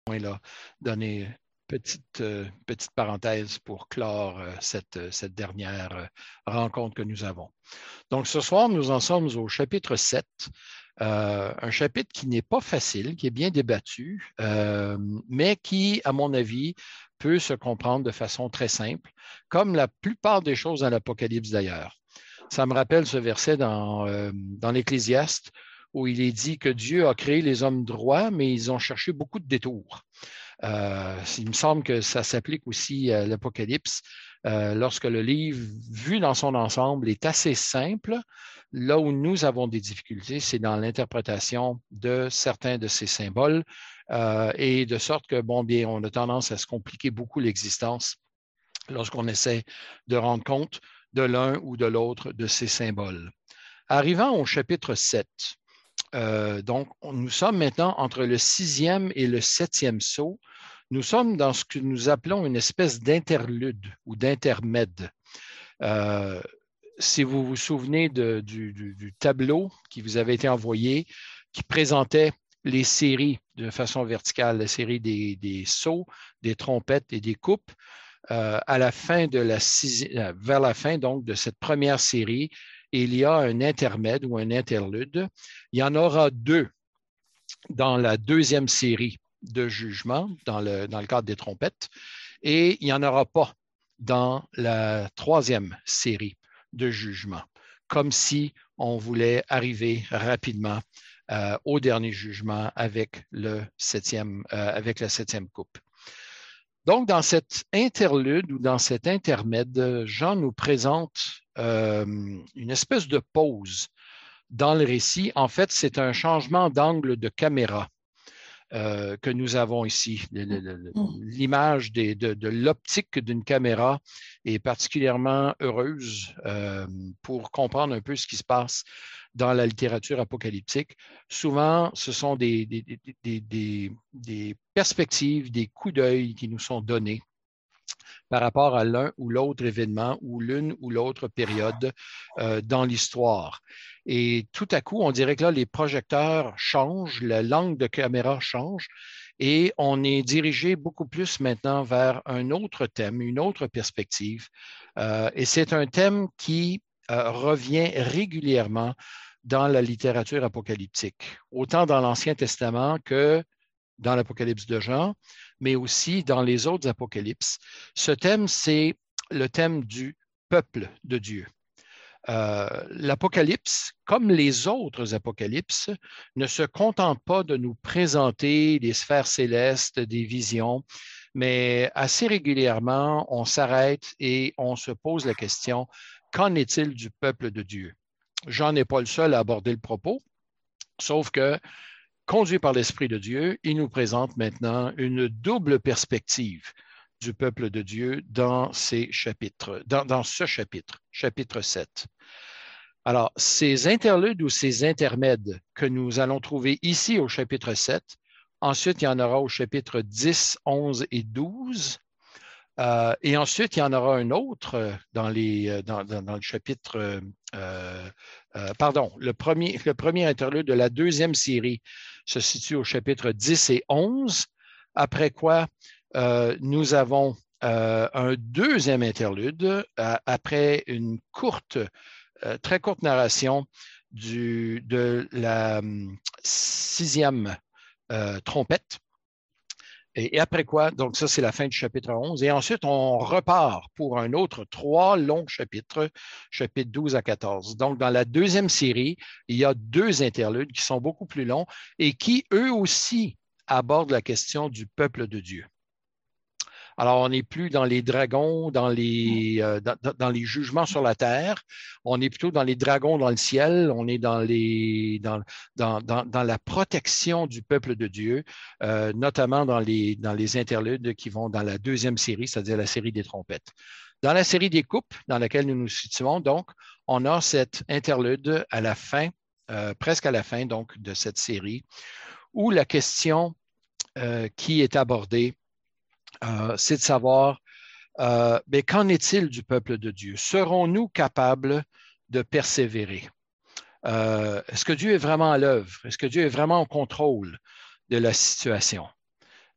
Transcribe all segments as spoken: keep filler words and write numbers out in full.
là, donner une petite, euh, petite parenthèse pour clore euh, cette, cette dernière euh, rencontre que nous avons. Donc, ce soir, nous en sommes au chapitre sept, euh, un chapitre qui n'est pas facile, qui est bien débattu, euh, mais qui, à mon avis, peut se comprendre de façon très simple, comme la plupart des choses dans l'Apocalypse d'ailleurs. Ça me rappelle ce verset dans, euh, dans l'Ecclésiaste où il est dit que Dieu a créé les hommes droits, mais ils ont cherché beaucoup de détours. Euh, il me semble que ça s'applique aussi à l'Apocalypse. Euh, lorsque le livre, vu dans son ensemble, est assez simple, là où nous avons des difficultés, c'est dans l'interprétation de certains de ces symboles, euh, et de sorte que, bon, bien, on a tendance à se compliquer beaucoup l'existence lorsqu'on essaie de rendre compte de l'un ou de l'autre de ces symboles. Arrivant au chapitre sept, euh, donc nous sommes maintenant entre le sixième et le septième sceau. Nous sommes dans ce que nous appelons une espèce d'interlude ou d'intermède. Euh, si vous vous souvenez de, du, du, du tableau qui vous avait été envoyé, qui présentait les séries de façon verticale, la série des, des sceaux, des trompettes et des coupes, euh, à la fin de la sixième, vers la fin donc de cette première série, il y a un intermède ou un interlude. Il y en aura deux dans la deuxième série de jugement, dans le, dans le cadre des trompettes, et il n'y en aura pas dans la troisième série de jugement, comme si on voulait arriver rapidement euh, au dernier jugement avec, le septième, euh, avec la septième coupe. Donc, dans cet interlude ou dans cet intermède, Jean nous présente euh, une espèce de pause dans le récit. En fait, c'est un changement d'angle de caméra euh, que nous avons ici. L'image des, de, de l'optique d'une caméra est particulièrement heureuse euh, pour comprendre un peu ce qui se passe dans la littérature apocalyptique. Souvent, ce sont des, des, des, des, des perspectives, des coups d'œil qui nous sont donnés par rapport à l'un ou l'autre événement ou l'une ou l'autre période euh, dans l'histoire. Et tout à coup, on dirait que là, les projecteurs changent, la langue de caméra change et on est dirigé beaucoup plus maintenant vers un autre thème, une autre perspective. Euh, et c'est un thème qui euh, revient régulièrement dans la littérature apocalyptique, autant dans l'Ancien Testament que dans l'Apocalypse de Jean, mais aussi dans les autres apocalypses. Ce thème, c'est le thème du peuple de Dieu. Euh, L'Apocalypse, comme les autres apocalypses, ne se contente pas de nous présenter des sphères célestes, des visions, mais assez régulièrement, on s'arrête et on se pose la question, qu'en est-il du peuple de Dieu? Jean n'est pas le seul à aborder le propos, sauf que conduit par l'Esprit de Dieu, il nous présente maintenant une double perspective du peuple de Dieu dans ces chapitres, dans, dans ce chapitre, chapitre sept. Alors, ces interludes ou ces intermèdes que nous allons trouver ici au chapitre sept, ensuite il y en aura au chapitre dix, onze et douze, euh, et ensuite il y en aura un autre dans, les, dans, dans, dans le chapitre, euh, euh, pardon, le premier, le premier interlude de la deuxième série se situe au chapitre dix et onze, après quoi euh, nous avons euh, un deuxième interlude euh, après une courte, euh, très courte narration du, de la um, sixième euh, trompette. Et, et après quoi, donc ça c'est la fin du chapitre onze, et ensuite on repart pour un autre trois longs chapitres, chapitres douze à quatorze. Donc dans la deuxième série, il y a deux interludes qui sont beaucoup plus longs et qui eux aussi abordent la question du peuple de Dieu. Alors, on n'est plus dans les dragons, dans les, euh, dans, dans les jugements sur la terre. On est plutôt dans les dragons dans le ciel. On est dans, les, dans, dans, dans, dans la protection du peuple de Dieu, euh, notamment dans les, dans les interludes qui vont dans la deuxième série, c'est-à-dire la série des trompettes. Dans la série des coupes, dans laquelle nous nous situons, donc, on a cet interlude à la fin, euh, presque à la fin donc, de cette série, où la question euh, qui est abordée, Euh, c'est de savoir, euh, mais qu'en est-il du peuple de Dieu? Serons-nous capables de persévérer? Euh, est-ce que Dieu est vraiment à l'œuvre? Est-ce que Dieu est vraiment en contrôle de la situation?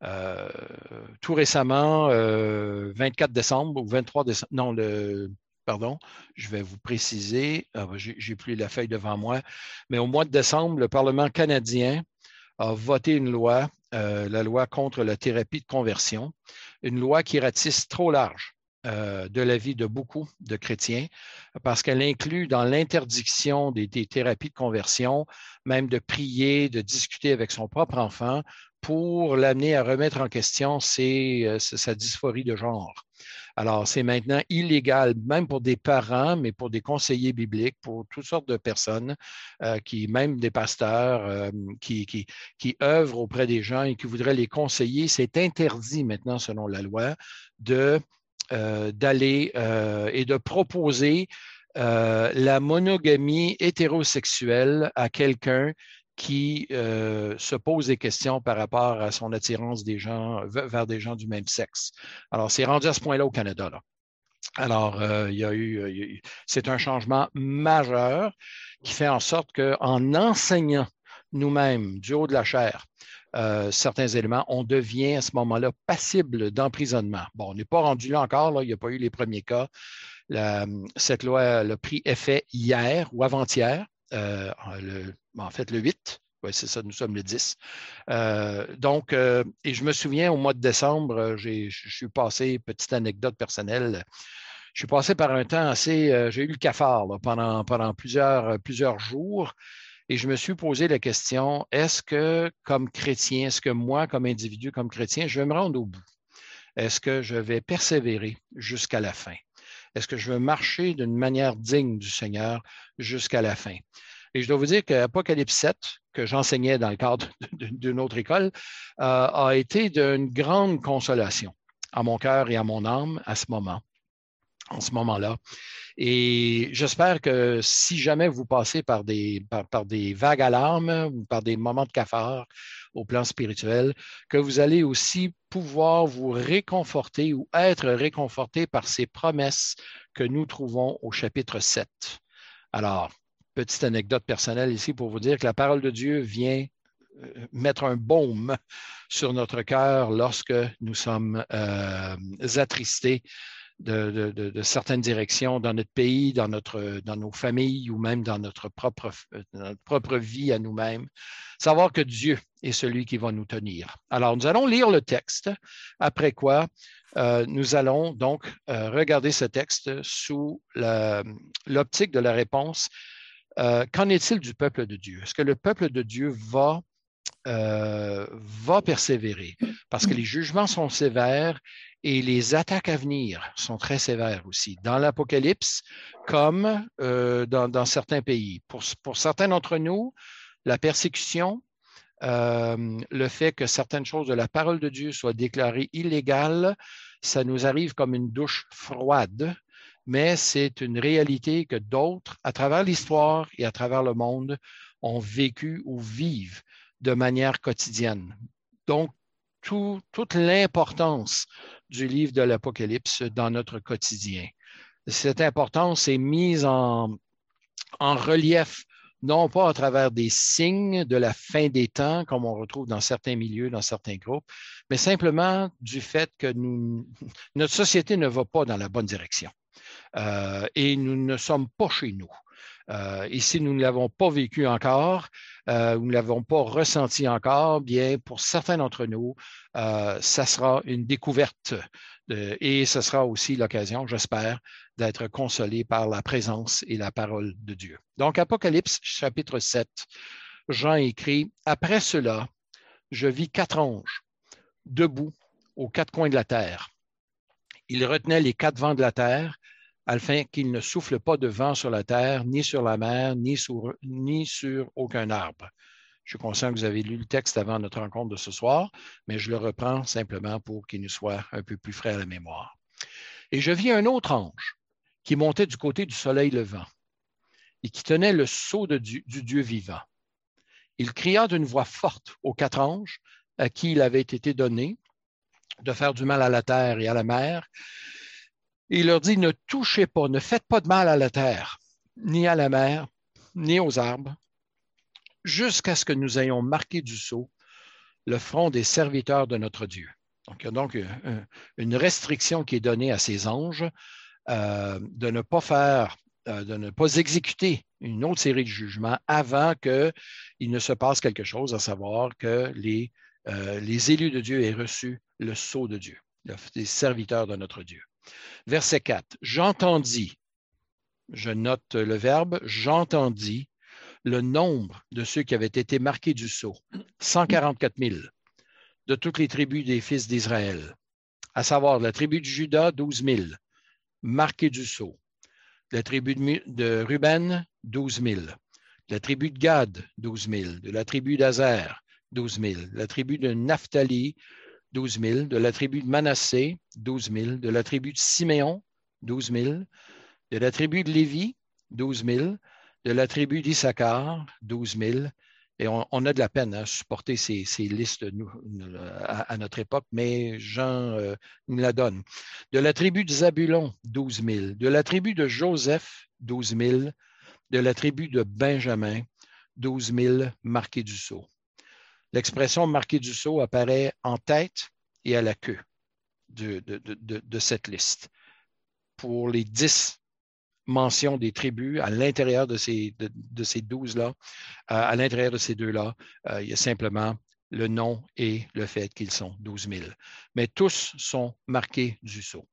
Euh, tout récemment, euh, vingt-quatre décembre ou vingt-trois décembre, non, le, pardon, je vais vous préciser, ah, j'ai, j'ai plus la feuille devant moi, mais au mois de décembre, le Parlement canadien a voté une loi, euh, la loi contre la thérapie de conversion, une loi qui ratisse trop large euh, de l'avis de beaucoup de chrétiens, parce qu'elle inclut dans l'interdiction des, des thérapies de conversion, même de prier, de discuter avec son propre enfant pour l'amener à remettre en question ses, euh, sa dysphorie de genre. Alors, c'est maintenant illégal, même pour des parents, mais pour des conseillers bibliques, pour toutes sortes de personnes, euh, qui, même des pasteurs, euh, qui, qui, qui œuvrent auprès des gens et qui voudraient les conseiller. C'est interdit maintenant, selon la loi, de, euh, d'aller euh, et de proposer euh, la monogamie hétérosexuelle à quelqu'un qui euh, se pose des questions par rapport à son attirance des gens, vers des gens du même sexe. Alors, c'est rendu à ce point-là au Canada, là. Alors, euh, il y a eu, il y a eu c'est un changement majeur qui fait en sorte qu'en enseignant nous-mêmes, du haut de la chair, euh, certains éléments, on devient à ce moment-là passible d'emprisonnement. Bon, on n'est pas rendu là encore, là, il n'y a pas eu les premiers cas. La, cette loi a pris effet hier ou avant-hier. Euh, le, en fait, le huit, oui, c'est ça, nous sommes le dix. Euh, donc, euh, et je me souviens, au mois de décembre, j'ai, je suis passé, petite anecdote personnelle, je suis passé par un temps assez, euh, j'ai eu le cafard là, pendant, pendant plusieurs, plusieurs jours, et je me suis posé la question, est-ce que, comme chrétien, est-ce que moi, comme individu, comme chrétien, je vais me rendre au bout? Est-ce que je vais persévérer jusqu'à la fin? Est-ce que je veux marcher d'une manière digne du Seigneur jusqu'à la fin? Et je dois vous dire qu'Apocalypse sept, que j'enseignais dans le cadre d'une autre école, euh, a été d'une grande consolation à mon cœur et à mon âme à ce moment, en ce moment-là. Et j'espère que si jamais vous passez par des, par, par des vagues alarmes ou par des moments de cafard au plan spirituel, que vous allez aussi pouvoir vous réconforter ou être réconforté par ces promesses que nous trouvons au chapitre sept. Alors, petite anecdote personnelle ici pour vous dire que la parole de Dieu vient mettre un baume sur notre cœur lorsque nous sommes euh, attristés De, de, de, de certaines directions dans notre pays, dans, notre, dans nos familles ou même dans notre propre, dans notre propre vie à nous-mêmes. Savoir que Dieu est celui qui va nous tenir. Alors, nous allons lire le texte, après quoi euh, nous allons donc euh, regarder ce texte sous la, l'optique de la réponse. Euh, qu'en est-il du peuple de Dieu? Est-ce que le peuple de Dieu va Euh, va persévérer parce que les jugements sont sévères et les attaques à venir sont très sévères aussi, dans l'Apocalypse comme euh, dans, dans certains pays. Pour, pour certains d'entre nous, la persécution, euh, le fait que certaines choses de la parole de Dieu soient déclarées illégales, ça nous arrive comme une douche froide, mais c'est une réalité que d'autres, à travers l'histoire et à travers le monde, ont vécu ou vivent de manière quotidienne. Donc, tout, toute l'importance du livre de l'Apocalypse dans notre quotidien. Cette importance est mise en, en relief, non pas à travers des signes de la fin des temps, comme on retrouve dans certains milieux, dans certains groupes, mais simplement du fait que nous, notre société ne va pas dans la bonne direction. Euh, et nous ne sommes pas chez nous. Euh, et si nous ne l'avons pas vécu encore, euh, nous ne l'avons pas ressenti encore, bien, pour certains d'entre nous, euh, ça sera une découverte de, et ce sera aussi l'occasion, j'espère, d'être consolé par la présence et la parole de Dieu. Donc, Apocalypse, chapitre sept, Jean écrit, « Après cela, je vis quatre anges debout aux quatre coins de la terre. Ils retenaient les quatre vents de la terre, afin qu'il ne souffle pas de vent sur la terre, ni sur la mer, ni sur, ni sur aucun arbre. » Je suis conscient que vous avez lu le texte avant notre rencontre de ce soir, mais je le reprends simplement pour qu'il nous soit un peu plus frais à la mémoire. « Et je vis un autre ange qui montait du côté du soleil levant et qui tenait le sceau de du, du Dieu vivant. Il cria d'une voix forte aux quatre anges à qui il avait été donné de faire du mal à la terre et à la mer, et il leur dit, ne touchez pas, ne faites pas de mal à la terre, ni à la mer, ni aux arbres, jusqu'à ce que nous ayons marqué du sceau le front des serviteurs de notre Dieu. Donc, il y a donc une restriction qui est donnée à ces anges euh, de ne pas faire, euh, de ne pas exécuter une autre série de jugements avant qu'il ne se passe quelque chose, à savoir que les, euh, les élus de Dieu aient reçu le sceau de Dieu, les serviteurs de notre Dieu. Verset quatre. J'entendis, je note le verbe, j'entendis le nombre de ceux qui avaient été marqués du sceau, cent quarante-quatre mille, de toutes les tribus des fils d'Israël, à savoir la tribu de Juda, douze mille, marqués du sceau, la tribu de, de Ruben, douze mille, la tribu de Gad, douze mille, de la tribu d'Azer, douze mille, la tribu de Naphtali, douze mille, de la tribu de Manassé, douze mille, de la tribu de Siméon, douze mille, de la tribu de Lévi, douze mille, de la tribu d'Issachar, douze mille, et on, on a de la peine à supporter ces, ces listes nous, à, à notre époque, mais Jean euh, nous la donne. De la tribu de Zabulon, douze mille, de la tribu de Joseph, douze mille, de la tribu de Benjamin, douze mille marqués du sceau. L'expression marqué du sceau apparaît en tête et à la queue de, de, de, de cette liste. Pour les dix mentions des tribus à l'intérieur de ces, de, de ces douze-là, euh, à l'intérieur de ces deux-là, euh, il y a simplement le nom et le fait qu'ils sont douze mille. Mais tous sont marqués du sceau.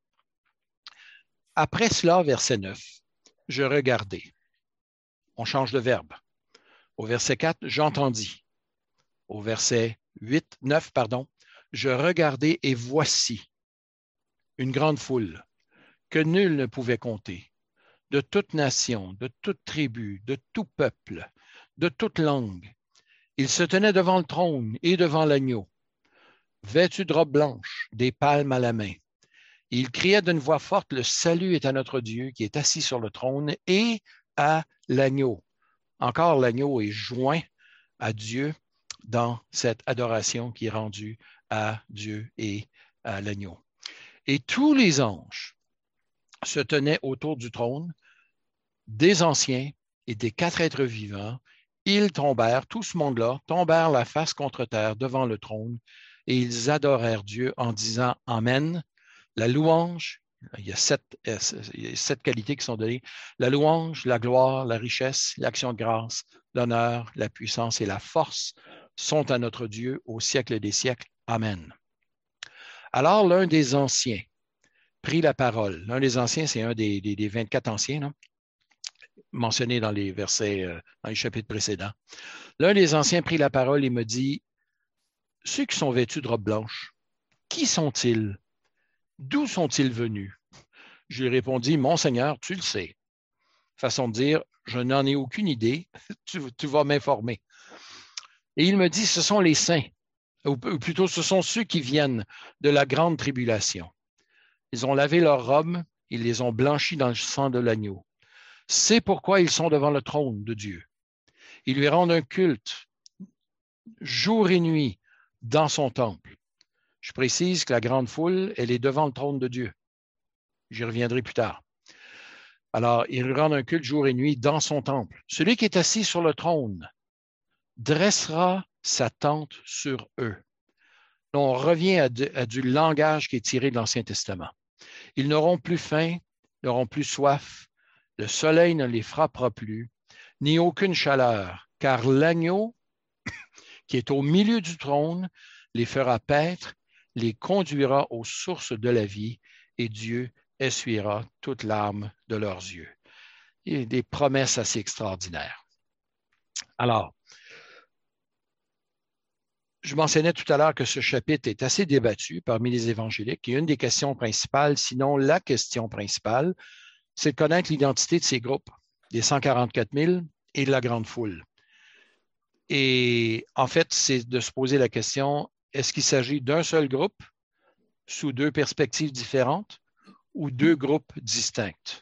Après cela, verset neuf, je regardai. On change de verbe. Au verset quatre, j'entendis. Au verset huit, neuf, pardon, je regardai et voici une grande foule que nul ne pouvait compter, de toute nation, de toute tribu, de tout peuple, de toute langue. Ils se tenaient devant le trône et devant l'agneau, vêtus de robes blanches, des palmes à la main. Et ils criaient d'une voix forte, le salut est à notre Dieu qui est assis sur le trône et à l'agneau. Encore l'agneau est joint à Dieu dans cette adoration qui est rendue à Dieu et à l'agneau. Et tous les anges se tenaient autour du trône, des anciens et des quatre êtres vivants. Ils tombèrent, tout ce monde-là, tombèrent la face contre terre devant le trône et ils adorèrent Dieu en disant « Amen ». La louange, il y a sept, il y a sept qualités qui sont données, la louange, la gloire, la richesse, l'action de grâce, l'honneur, la puissance et la force sont à notre Dieu au siècle des siècles. Amen. Alors l'un des anciens prit la parole. L'un des anciens, c'est un des, des, des vingt-quatre anciens, non? Mentionnés dans les versets, euh, dans les chapitres précédents. L'un des anciens prit la parole et me dit, « Ceux qui sont vêtus de robes blanches, qui sont-ils? D'où sont-ils venus? » Je lui répondis, « Mon Seigneur, tu le sais. » Façon de dire, « Je n'en ai aucune idée, tu, tu vas m'informer. » Et il me dit, « Ce sont les saints, ou plutôt ce sont ceux qui viennent de la grande tribulation. Ils ont lavé leurs robes, ils les ont blanchis dans le sang de l'agneau. C'est pourquoi ils sont devant le trône de Dieu. Ils lui rendent un culte jour et nuit dans son temple. » Je précise que la grande foule, elle est devant le trône de Dieu. J'y reviendrai plus tard. Alors, ils lui rendent un culte jour et nuit dans son temple. Celui qui est assis sur le trône dressera sa tente sur eux. On revient à, de, à du langage qui est tiré de l'Ancien Testament. Ils n'auront plus faim, n'auront plus soif, le soleil ne les frappera plus, ni aucune chaleur, car l'agneau qui est au milieu du trône les fera paître, les conduira aux sources de la vie, et Dieu essuiera toute larme de leurs yeux. Il y a des promesses assez extraordinaires. Alors, je mentionnais tout à l'heure que ce chapitre est assez débattu parmi les évangéliques. Et une des questions principales, sinon la question principale, c'est de connaître l'identité de ces groupes, des cent quarante-quatre mille et de la grande foule. Et en fait, c'est de se poser la question, est-ce qu'il s'agit d'un seul groupe sous deux perspectives différentes ou deux groupes distincts?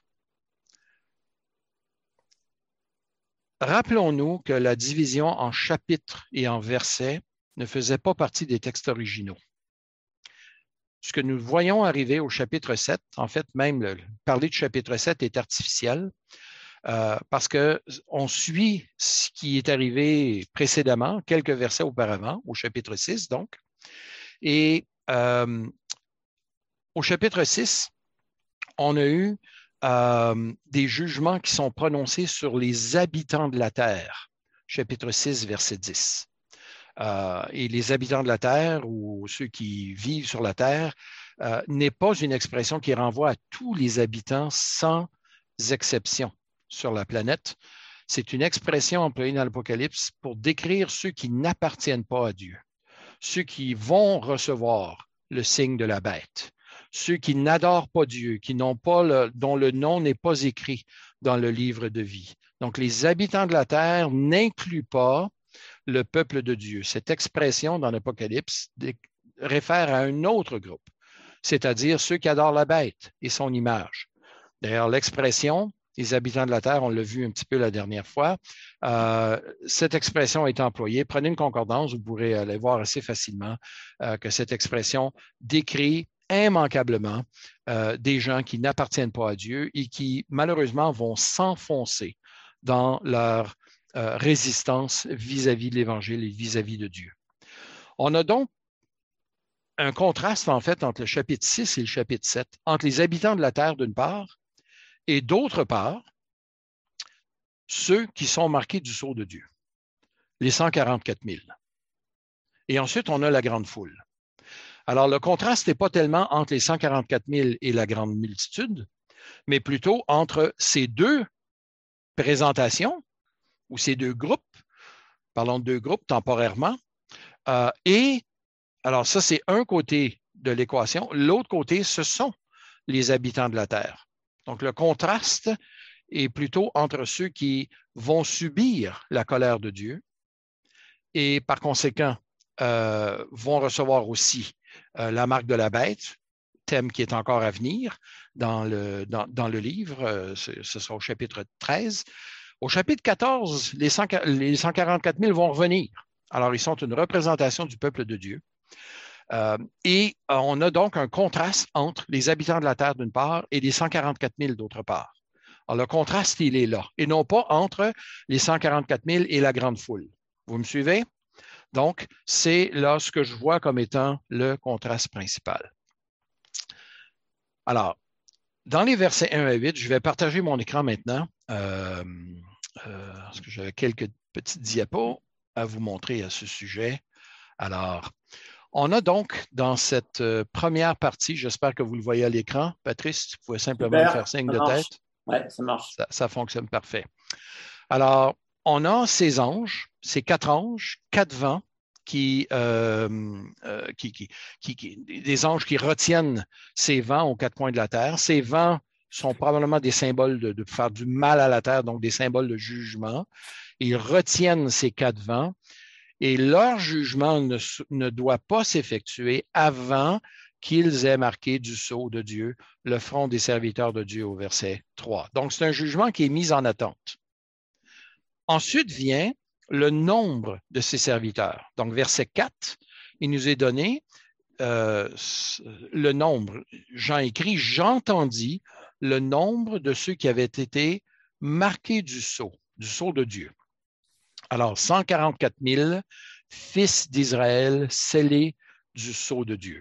Rappelons-nous que la division en chapitres et en versets ne faisait pas partie des textes originaux. Ce que nous voyons arriver au chapitre sept, en fait, même le, parler du chapitre sept est artificiel. euh, parce qu'on suit ce qui est arrivé précédemment, quelques versets auparavant, au chapitre six donc. Et euh, au chapitre six, on a eu euh, des jugements qui sont prononcés sur les habitants de la terre. Chapitre six, verset dix. Euh, et les habitants de la terre ou ceux qui vivent sur la terre euh, n'est pas une expression qui renvoie à tous les habitants sans exception sur la planète. C'est une expression employée dans l'Apocalypse pour décrire ceux qui n'appartiennent pas à Dieu, ceux qui vont recevoir le signe de la bête, ceux qui n'adorent pas Dieu, qui n'ont pas le, dont le nom n'est pas écrit dans le livre de vie. Donc, les habitants de la terre n'incluent pas le peuple de Dieu. Cette expression dans l'Apocalypse réfère à un autre groupe, c'est-à-dire ceux qui adorent la bête et son image. D'ailleurs, l'expression « les habitants de la terre », on l'a vu un petit peu la dernière fois, euh, cette expression est employée. Prenez une concordance, vous pourrez aller voir assez facilement euh, que cette expression décrit immanquablement euh, des gens qui n'appartiennent pas à Dieu et qui, malheureusement, vont s'enfoncer dans leur euh, résistance vis-à-vis de l'Évangile et vis-à-vis de Dieu. On a donc un contraste, en fait, entre le chapitre six et le chapitre sept, entre les habitants de la terre, d'une part, et d'autre part, ceux qui sont marqués du sceau de Dieu, les cent quarante-quatre mille. Et ensuite, on a la grande foule. Alors, le contraste n'est pas tellement entre les cent quarante-quatre mille et la grande multitude, mais plutôt entre ces deux présentations, ou ces deux groupes, parlons de deux groupes temporairement, euh, et, alors ça, c'est un côté de l'équation. L'autre côté, ce sont les habitants de la terre. Donc, le contraste est plutôt entre ceux qui vont subir la colère de Dieu et, par conséquent, euh, vont recevoir aussi euh, la marque de la bête, thème qui est encore à venir dans le, dans, dans le livre. Euh, ce, ce sera au chapitre treize. Au chapitre quatorze, les, cent, les cent quarante-quatre mille vont revenir. Alors, ils sont une représentation du peuple de Dieu. Euh, et euh, on a donc un contraste entre les habitants de la terre d'une part et les cent quarante-quatre mille d'autre part. Alors, le contraste, il est là, et non pas entre les cent quarante-quatre mille et la grande foule. Vous me suivez? Donc, c'est là ce que je vois comme étant le contraste principal. Alors, dans les versets un à huit, je vais partager mon écran maintenant, euh, euh, parce que j'ai quelques petites diapos à vous montrer à ce sujet. Alors, on a donc dans cette euh, première partie, j'espère que vous le voyez à l'écran. Patrice, tu pouvais simplement Super, me faire signe ça de marche. tête. Oui, ça marche. Ça, ça fonctionne parfait. Alors, on a ces anges, ces quatre anges, quatre vents, qui, euh, euh, qui, qui, qui, qui, des anges qui retiennent ces vents aux quatre coins de la terre. Ces vents sont probablement des symboles de, de faire du mal à la terre, donc des symboles de jugement. Ils retiennent ces quatre vents et leur jugement ne, ne doit pas s'effectuer avant qu'ils aient marqué du sceau de Dieu le front des serviteurs de Dieu au verset trois. Donc, c'est un jugement qui est mis en attente. Ensuite vient le nombre de ces serviteurs. Donc, verset quatre, il nous est donné euh, le nombre. Jean écrit, j'entendis le nombre de ceux qui avaient été marqués du sceau, du sceau de Dieu. Alors, cent quarante-quatre mille fils d'Israël scellés du sceau de Dieu.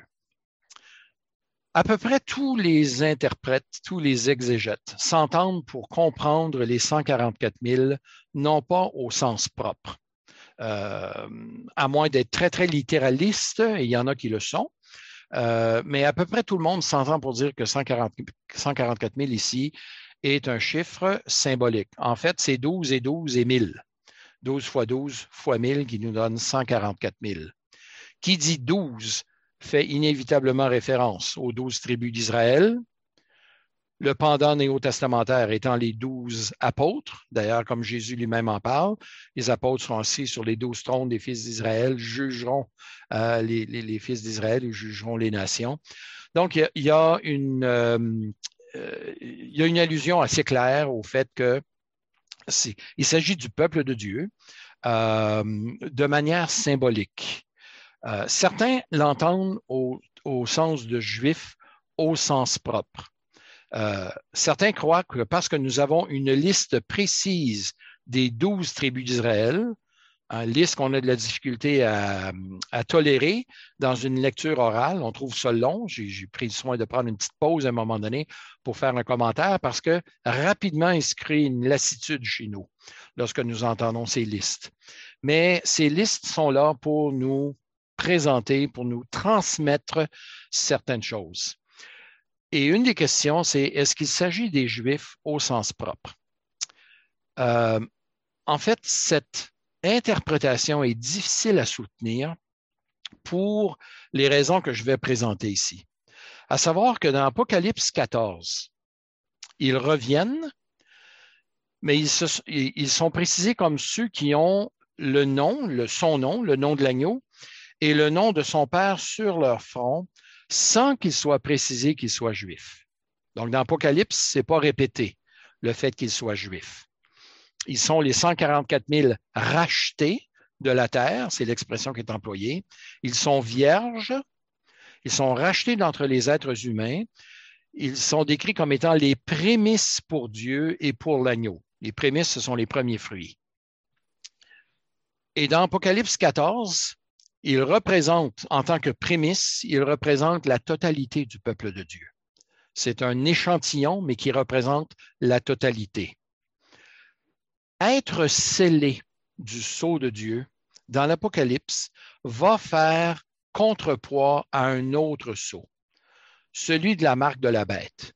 À peu près tous les interprètes, tous les exégètes s'entendent pour comprendre les cent quarante-quatre mille, non pas au sens propre. Euh, à moins d'être très, très littéraliste, et il y en a qui le sont, euh, mais à peu près tout le monde s'entend pour dire que cent quarante-quatre mille ici est un chiffre symbolique. En fait, c'est douze et douze et mille. douze fois douze fois mille qui nous donne cent quarante-quatre mille. Qui dit douze fait inévitablement référence aux douze tribus d'Israël, le pendant néo-testamentaire étant les douze apôtres. D'ailleurs, comme Jésus lui-même en parle, les apôtres seront assis sur les douze trônes des fils d'Israël, jugeront euh, les, les, les fils d'Israël et jugeront les nations. Donc, il y, y, a une, euh, euh, il y a une allusion assez claire au fait que c'est, il s'agit du peuple de Dieu euh, de manière symbolique. Euh, certains l'entendent au, au sens de juif, au sens propre. Euh, certains croient que parce que nous avons une liste précise des douze tribus d'Israël, une liste qu'on a de la difficulté à, à tolérer dans une lecture orale. On trouve ça long. J'ai, j'ai pris le soin de prendre une petite pause à un moment donné pour faire un commentaire parce que rapidement, il se crée une lassitude chez nous lorsque nous entendons ces listes. Mais ces listes sont là pour nous présenter, pour nous transmettre certaines choses. Et une des questions, c'est est-ce qu'il s'agit des Juifs au sens propre? Euh, en fait, cette interprétation est difficile à soutenir pour les raisons que je vais présenter ici. À savoir que dans Apocalypse quatorze, ils reviennent, mais ils, se, ils sont précisés comme ceux qui ont le nom, le, son nom, le nom de l'agneau et le nom de son père sur leur front, sans qu'il soit précisé qu'il soit juif. Donc, dans Apocalypse, ce n'est pas répété, le fait qu'il soit juif. Ils sont les cent quarante-quatre mille rachetés de la terre, c'est l'expression qui est employée. Ils sont vierges, ils sont rachetés d'entre les êtres humains. Ils sont décrits comme étant les prémices pour Dieu et pour l'agneau. Les prémices, ce sont les premiers fruits. Et dans Apocalypse quatorze, ils représentent, en tant que prémices, ils représentent la totalité du peuple de Dieu. C'est un échantillon, mais qui représente la totalité. Être scellé du sceau de Dieu dans l'Apocalypse va faire contrepoids à un autre sceau, celui de la marque de la bête.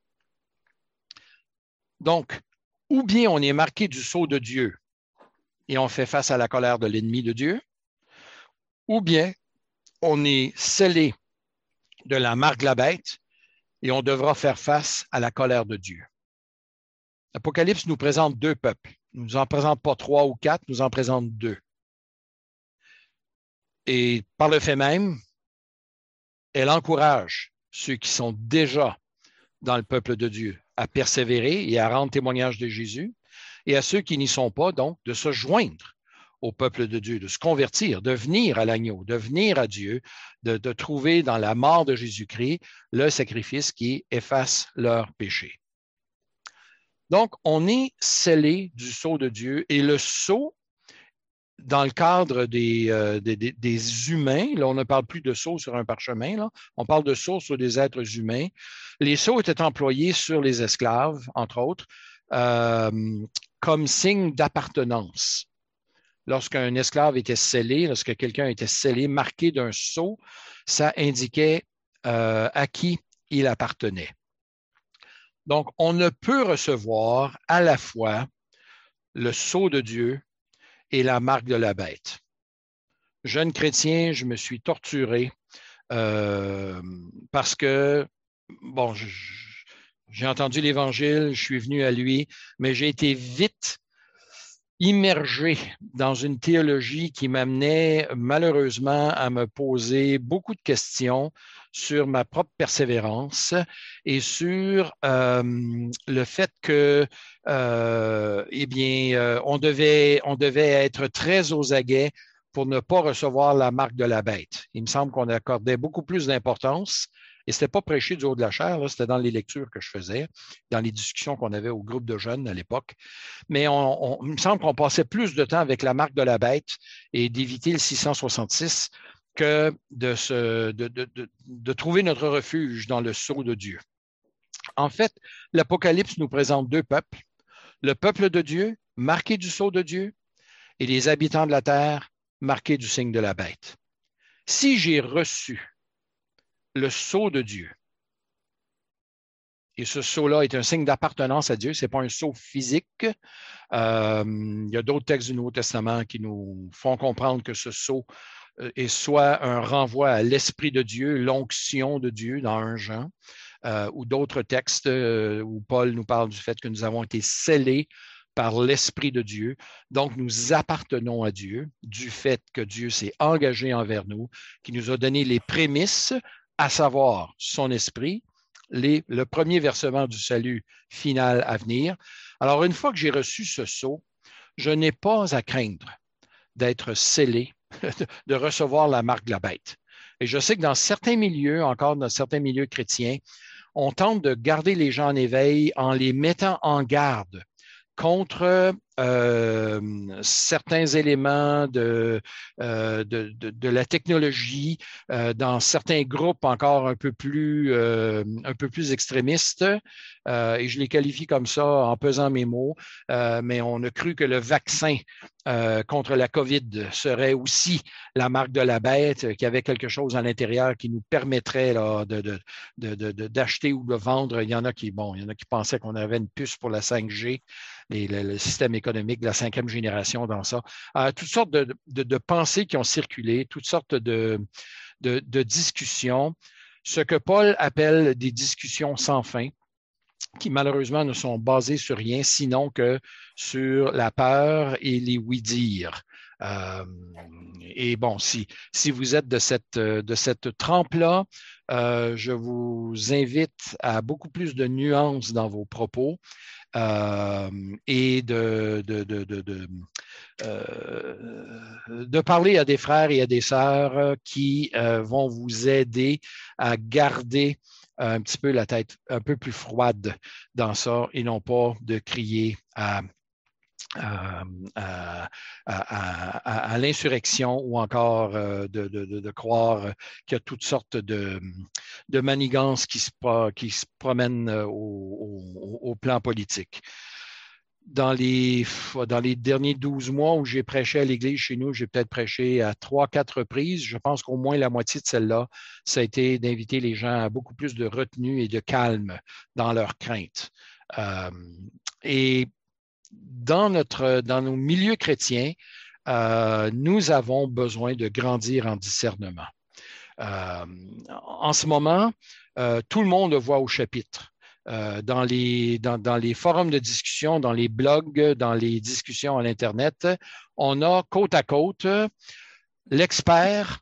Donc, ou bien on est marqué du sceau de Dieu et on fait face à la colère de l'ennemi de Dieu, ou bien on est scellé de la marque de la bête et on devra faire face à la colère de Dieu. L'Apocalypse nous présente deux peuples. Il ne nous en présente pas trois ou quatre, il nous en présente deux. Et par le fait même, elle encourage ceux qui sont déjà dans le peuple de Dieu à persévérer et à rendre témoignage de Jésus, et à ceux qui n'y sont pas, donc, de se joindre au peuple de Dieu, de se convertir, de venir à l'agneau, de venir à Dieu, de, de trouver dans la mort de Jésus-Christ le sacrifice qui efface leurs péchés. Donc, on est scellé du sceau de Dieu et le sceau, dans le cadre des, euh, des, des, des humains, là, on ne parle plus de sceau sur un parchemin, là, on parle de sceau sur des êtres humains. Les sceaux étaient employés sur les esclaves, entre autres, euh, comme signe d'appartenance. Lorsqu'un esclave était scellé, lorsque quelqu'un était scellé, marqué d'un sceau, ça indiquait euh, à qui il appartenait. Donc, on ne peut recevoir à la fois le sceau de Dieu et la marque de la bête. Jeune chrétien, je me suis torturé euh, parce que, bon, je, j'ai entendu l'Évangile, je suis venu à lui, mais j'ai été vite immergé dans une théologie qui m'amenait malheureusement à me poser beaucoup de questions sur ma propre persévérance et sur euh, le fait que, euh, eh bien, euh, on devait, on devait être très aux aguets pour ne pas recevoir la marque de la bête. Il me semble qu'on accordait beaucoup plus d'importance. Et ce n'était pas prêché du haut de la chair, là, c'était dans les lectures que je faisais, dans les discussions qu'on avait au groupe de jeunes à l'époque. Mais on, on, il me semble qu'on passait plus de temps avec la marque de la bête et d'éviter le six cent soixante-six que de, se, de, de, de, de trouver notre refuge dans le sceau de Dieu. En fait, l'Apocalypse nous présente deux peuples. Le peuple de Dieu, marqué du sceau de Dieu, et les habitants de la terre, marqués du signe de la bête. Si j'ai reçu le sceau de Dieu, et ce sceau-là est un signe d'appartenance à Dieu, ce n'est pas un sceau physique. Euh, il y a d'autres textes du Nouveau Testament qui nous font comprendre que ce sceau est soit un renvoi à l'Esprit de Dieu, l'onction de Dieu dans un Jean, euh, ou d'autres textes euh, où Paul nous parle du fait que nous avons été scellés par l'Esprit de Dieu. Donc, nous appartenons à Dieu du fait que Dieu s'est engagé envers nous, qui nous a donné les prémices, à savoir son esprit, les, le premier versement du salut final à venir. Alors, une fois que j'ai reçu ce sceau, je n'ai pas à craindre d'être scellé, de recevoir la marque de la bête. Et je sais que dans certains milieux, encore dans certains milieux chrétiens, on tente de garder les gens en éveil en les mettant en garde contre euh, certains éléments de, euh, de, de, de la technologie euh, dans certains groupes encore un peu plus, euh, un peu plus extrémistes. Euh, et je les qualifie comme ça en pesant mes mots, euh, mais on a cru que le vaccin euh, contre la COVID serait aussi la marque de la bête, qu'il y avait quelque chose à l'intérieur qui nous permettrait là, de, de, de, de, d'acheter ou de vendre. Il y en a qui, bon, il y en a qui pensaient qu'on avait une puce pour la cinq G, et le, le système économique de la cinquième génération dans ça. Euh, toutes sortes de, de, de pensées qui ont circulé, toutes sortes de, de, de discussions, ce que Paul appelle des discussions sans fin, qui malheureusement ne sont basées sur rien sinon que sur la peur et les oui-dire. Euh, et bon, si, si vous êtes de cette, de cette trempe-là, euh, je vous invite à beaucoup plus de nuances dans vos propos. Euh, et de, de, de, de, de, euh, de parler à des frères et à des sœurs qui euh, vont vous aider à garder un petit peu la tête un peu plus froide dans ça et non pas de crier à À, à, à, à l'insurrection ou encore euh, de, de, de croire qu'il y a toutes sortes de, de manigances qui se, qui se promènent au, au, au plan politique. Dans les, dans les derniers douze mois où j'ai prêché à l'Église chez nous, j'ai peut-être prêché à trois, quatre reprises. Je pense qu'au moins la moitié de celle-là, ça a été d'inviter les gens à beaucoup plus de retenue et de calme dans leurs craintes. Euh, et Dans, notre, dans nos milieux chrétiens, euh, nous avons besoin de grandir en discernement. Euh, en ce moment, euh, tout le monde le voit au chapitre. Euh, dans, les, dans, dans les forums de discussion, dans les blogs, dans les discussions à l'Internet, on a côte à côte l'expert,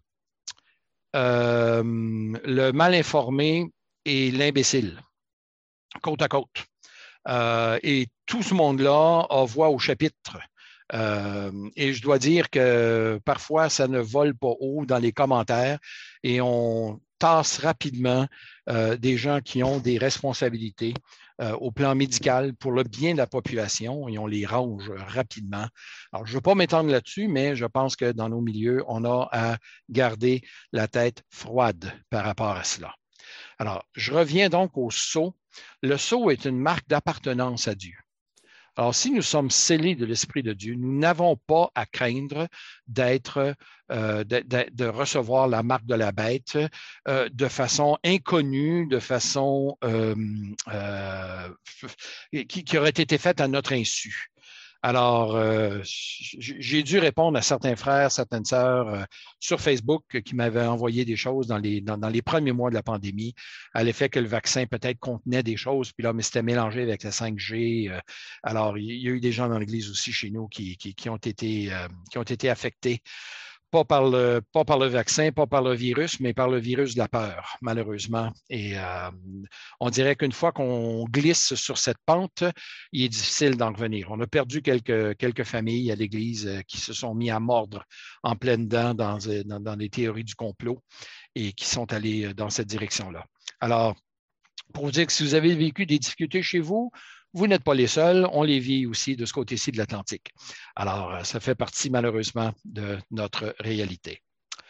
euh, le mal informé et l'imbécile. Côte à côte. Euh, et tout ce monde-là a voix au chapitre. Euh, et je dois dire que parfois, ça ne vole pas haut dans les commentaires et on tasse rapidement euh, des gens qui ont des responsabilités euh, au plan médical pour le bien de la population et on les range rapidement. Alors, je ne veux pas m'étendre là-dessus, mais je pense que dans nos milieux, on a à garder la tête froide par rapport à cela. Alors, je reviens donc au sceau. Le sceau est une marque d'appartenance à Dieu. Alors, si nous sommes scellés de l'Esprit de Dieu, nous n'avons pas à craindre d'être, euh, de, de, de recevoir la marque de la bête euh, de façon inconnue, de façon euh, euh, qui, qui aurait été faite à notre insu. Alors, euh, j'ai dû répondre à certains frères, certaines sœurs euh, sur Facebook qui m'avaient envoyé des choses dans les, dans, dans les premiers mois de la pandémie, à l'effet que le vaccin peut-être contenait des choses, puis là, mais c'était mélangé avec la cinq G. Euh, alors, il y a eu des gens dans l'Église aussi chez nous qui, qui, qui, ont, été, euh, qui ont été affectés. Pas par, le, pas par le vaccin, pas par le virus, mais par le virus de la peur, malheureusement. Et euh, on dirait qu'une fois qu'on glisse sur cette pente, il est difficile d'en revenir. On a perdu quelques, quelques familles à l'Église qui se sont mis à mordre en pleine dent dans, dans, dans les théories du complot et qui sont allées dans cette direction-là. Alors, pour vous dire que si vous avez vécu des difficultés chez vous, vous n'êtes pas les seuls, on les vit aussi de ce côté-ci de l'Atlantique. Alors, ça fait partie malheureusement de notre réalité.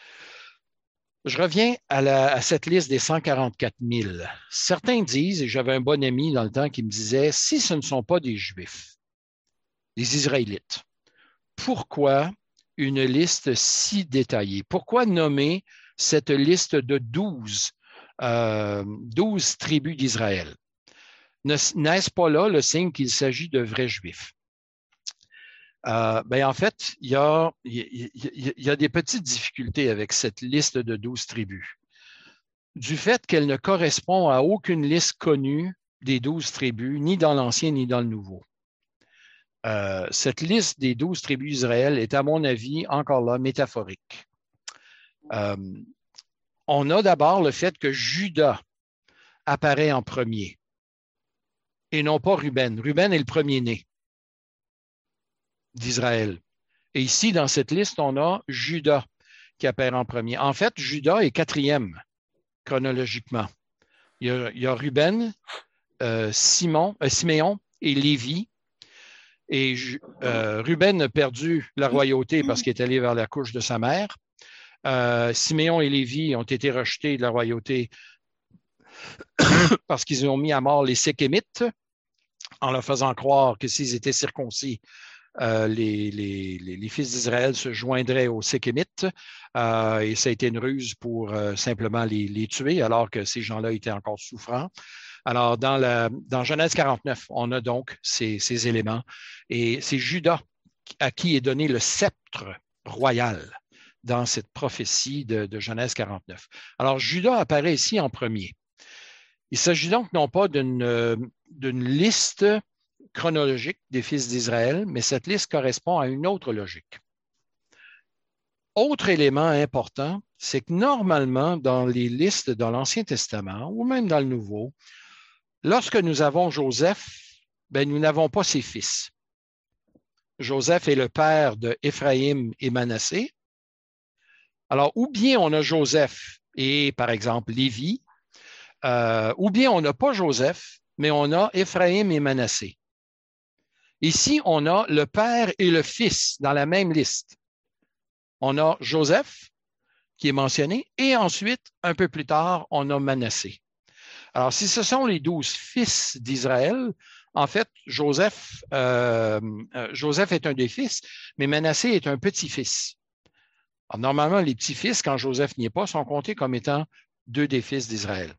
Je reviens à, la, à cette liste des cent quarante-quatre mille. Certains disent, et j'avais un bon ami dans le temps qui me disait, si ce ne sont pas des Juifs, des Israélites, pourquoi une liste si détaillée? Pourquoi nommer cette liste de douze, euh, douze tribus d'Israël? N'est-ce pas là le signe qu'il s'agit de vrais Juifs? Euh, ben en fait, il y a, il, y, il y a des petites difficultés avec cette liste de douze tribus. Du fait qu'elle ne correspond à aucune liste connue des douze tribus, ni dans l'Ancien ni dans le Nouveau. Euh, cette liste des douze tribus d'Israël est, à mon avis, encore là, métaphorique. Euh, on a d'abord le fait que Juda apparaît en premier et non pas Ruben. Ruben est le premier-né d'Israël. Et ici, dans cette liste, on a Juda qui apparaît en premier. En fait, Juda est quatrième chronologiquement. Il y a, il y a Ruben, euh, Simon, euh, Siméon et Lévi. Et euh, Ruben a perdu la royauté parce qu'il est allé vers la couche de sa mère. Euh, Siméon et Lévi ont été rejetés de la royauté parce qu'ils ont mis à mort les Séchémites en leur faisant croire que s'ils étaient circoncis, euh, les, les, les, les fils d'Israël se joindraient aux Séchémites. Euh, et ça a été une ruse pour euh, simplement les, les tuer alors que ces gens-là étaient encore souffrants. Alors, dans, la, dans Genèse quarante-neuf, on a donc ces, ces éléments. Et c'est Judas à qui est donné le sceptre royal dans cette prophétie de, de Genèse quarante-neuf. Alors, Judas apparaît ici en premier. Il s'agit donc non pas d'une, d'une liste chronologique des fils d'Israël, mais cette liste correspond à une autre logique. Autre élément important, c'est que normalement, dans les listes dans l'Ancien Testament, ou même dans le Nouveau, lorsque nous avons Joseph, ben, nous n'avons pas ses fils. Joseph est le père de Éphraïm et Manassé. Alors, ou bien on a Joseph et, par exemple, Lévi, euh, ou bien on n'a pas Joseph, mais on a Éphraïm et Manassé. Ici, on a le père et le fils dans la même liste. On a Joseph, qui est mentionné, et ensuite, un peu plus tard, on a Manassé. Alors, si ce sont les douze fils d'Israël, en fait, Joseph, euh, euh, Joseph est un des fils, mais Manassé est un petit-fils. Alors, normalement, les petits-fils, quand Joseph n'y est pas, sont comptés comme étant deux des fils d'Israël.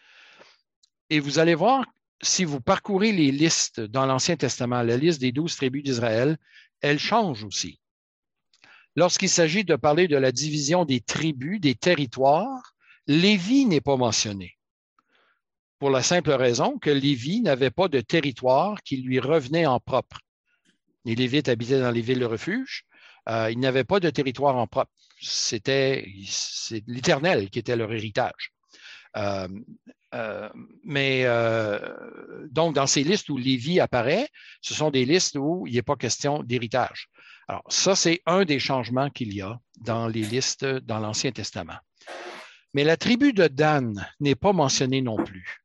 Et vous allez voir, si vous parcourez les listes dans l'Ancien Testament, la liste des douze tribus d'Israël, elle change aussi. Lorsqu'il s'agit de parler de la division des tribus, des territoires, Lévi n'est pas mentionné. Pour la simple raison que Lévi n'avait pas de territoire qui lui revenait en propre. Les Lévites habitaient dans les villes de refuge. Euh, ils n'avaient pas de territoire en propre. C'était c'est l'Éternel qui était leur héritage. Euh, euh, mais euh, donc, dans ces listes où Lévi apparaît, ce sont des listes où il n'est pas question d'héritage. Alors, ça, c'est un des changements qu'il y a dans les listes dans l'Ancien Testament. Mais la tribu de Dan n'est pas mentionnée non plus.